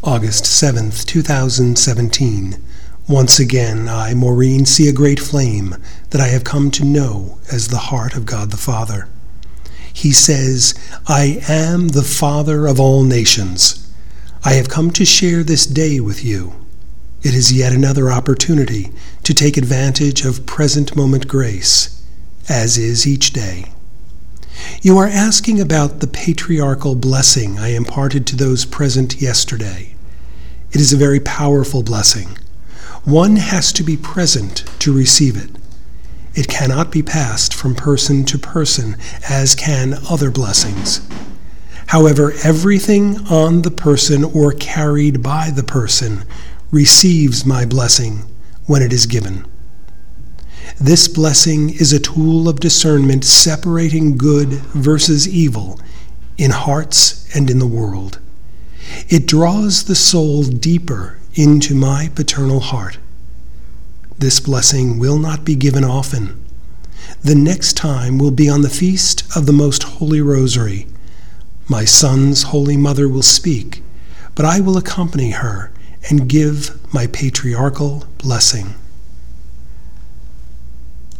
August 7th, 2017. Once again, I, Maureen, see a great flame that I have come to know as the heart of God the Father. He says, I am the Father of all nations. I have come to share this day with you. It is yet another opportunity to take advantage of present moment grace, as is each day. You are asking about the patriarchal blessing I imparted to those present yesterday. It is a very powerful blessing. One has to be present to receive it. It cannot be passed from person to person, as can other blessings. However, everything on the person or carried by the person receives my blessing when it is given. This blessing is a tool of discernment separating good versus evil in hearts and in the world. It draws the soul deeper into my paternal heart. This blessing will not be given often. The next time will be on the feast of the Most Holy Rosary. My son's Holy Mother will speak, but I will accompany her and give my patriarchal blessing.